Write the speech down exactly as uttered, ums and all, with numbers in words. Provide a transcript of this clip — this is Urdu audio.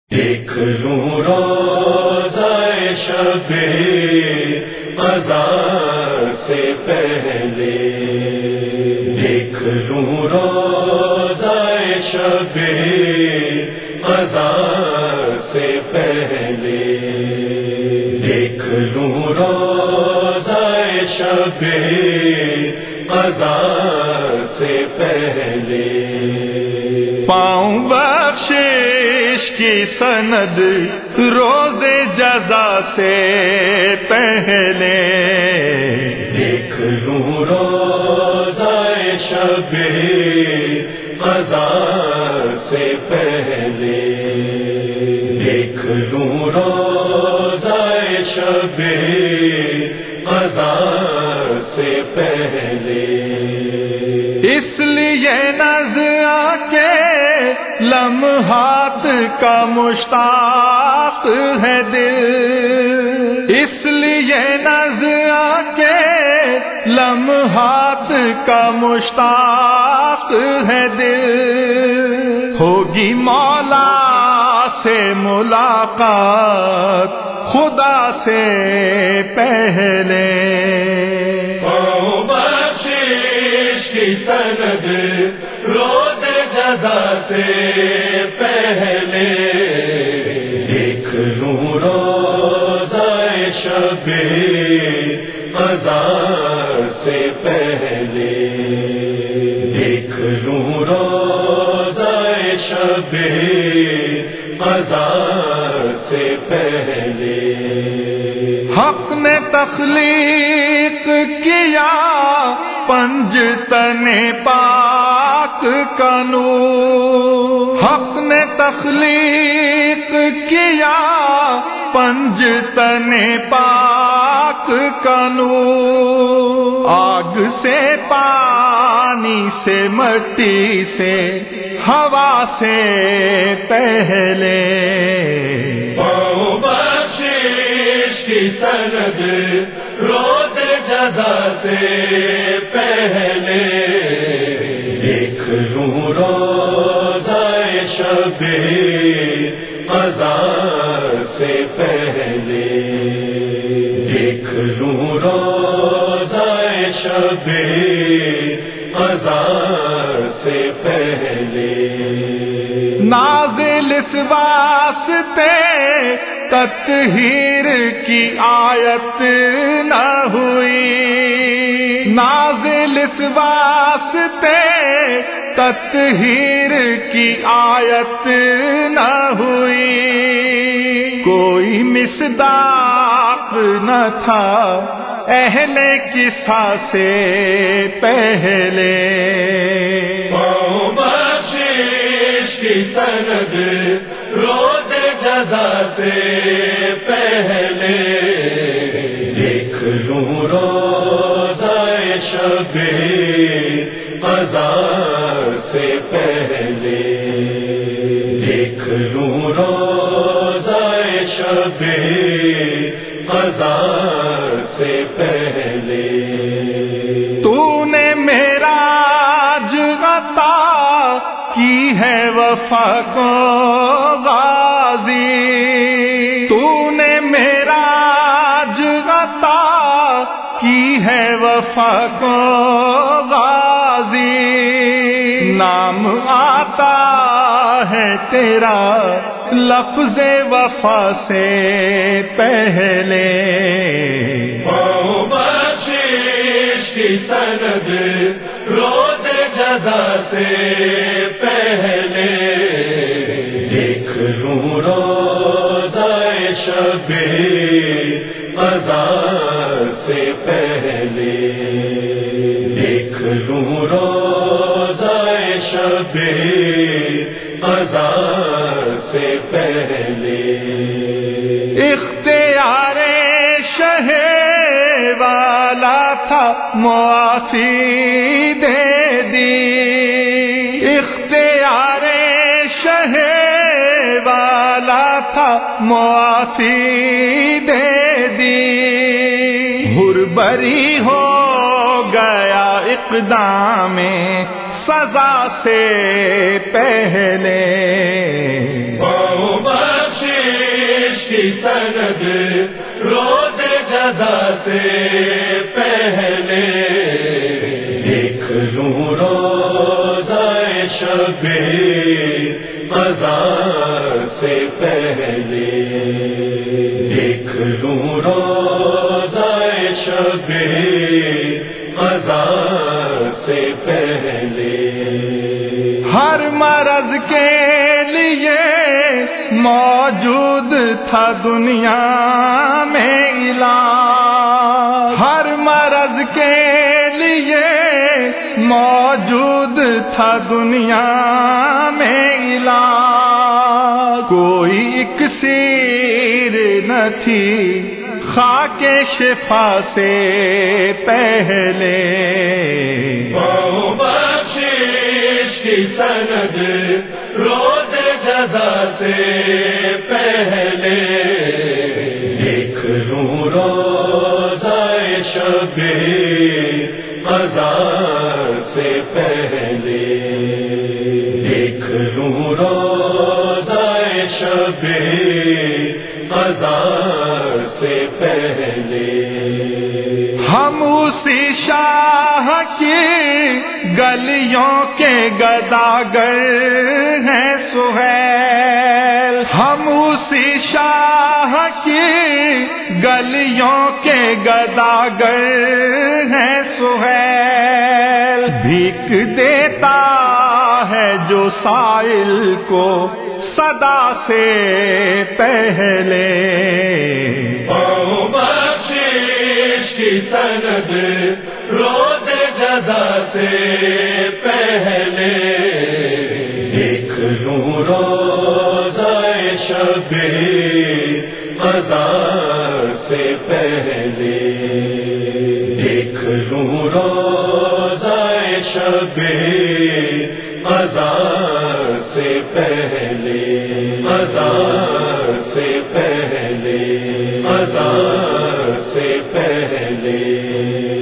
دیکھ لوں روزہ شب قضا سے پہلے، دیکھ لوں روزہ شب قضا سے پہلے، دیکھ لوں روزہ شب قضا سے پہلے، پاؤں بخشش کی سند روز جزا سے پہلے، دیکھ لوں روزہ شب قضا سے پہلے، دیکھ لوں روزہ شب قضا سے پہلے، اس لیے نظر کے لمحات کا مشتاق ہے دل، اس لیے نظر کے لمحات کا مشتاق ہے دل، ہوگی مولا سے ملاقات خدا سے پہلے، کی سند روز جزا سے پہلے، دیکھ لوں روزہ شب قضا سے پہلے، دیکھ لوں روزہ شب قضا سے پہلے، حق نے تخلیق کیا پنج تنے پاک کا نور، حق نے تخلیق کیا پنج تنے پاک کا نور، آگ سے پانی سے مٹی سے ہوا سے پہلے، پاؤں بخشش کی سند روز جزا سے پہلے، دیکھ لوں روزہ شب قضا سے پہلے، دیکھ لوں روزہ شب قضا سے پہلے، نازل اس واسطے تطہیر کی آیت نہ ہوئی، نازل اس واسطے تطہیر کی آیت نہ ہوئی، کوئی مصداق نہ تھا اہل قصہ سے پہلے، پاؤں بخشش کی سند روز جزا سے پہلے، دیکھ لوں روزہ شب قضا سے پہلے، دیکھ لوں روزہ شب قضا سے پہلے، تو نے معراج عطا کی ہے وفا کو غازی، تو نے معراج عطا کی ہے وفا کو غازی، نام آتا ہے تیرا لفظ وفا سے پہلے، پاؤں بخشش کی سند روز جزا سے پہلے، دیکھ لوں روزہ شب قضا سے پہلے، دیکھ لوں روزہ شب قضا سے پہلے، اختیار شہ والا تھا معافی دے دی، اختیار شہ والا تھا معافی دے دی، حر بری ہو گیا اقدام سزا سے پہلے، پاؤں کی سند روز جزا سے پہلے دیکھ لوں روزہ شب قضا سے پہلے دیکھ لوں روزہ شب قضا سے پہلے ہر مرض کے لیے موجود تھا دنیا میں علاج، ہر مرض کے لیے موجود تھا دنیا میں علاج، کوئی اکسیر نہ تھی خاک شفا سے پہلے، کی سند روز جزا سے پہلے دیکھ لوں روزہ شب قضا سے پہلے دیکھ لوں روزہ شب قضا سے پہلے ہم اسی شاہ کی گلیوں کے گداگر ہیں سہیل، ہم اسی شاہ کی گلیوں کے گداگر ہیں سہیل، بھیک دیتا ہے جو سائل کو صدا سے پہلے، کی سند روز جزا سے پہلے دیکھ لوں روزہ شب قضا سے پہلے دیکھ لوں روزہ شب قضا سے پہلے قضا سے پہلے قضا سے پہلے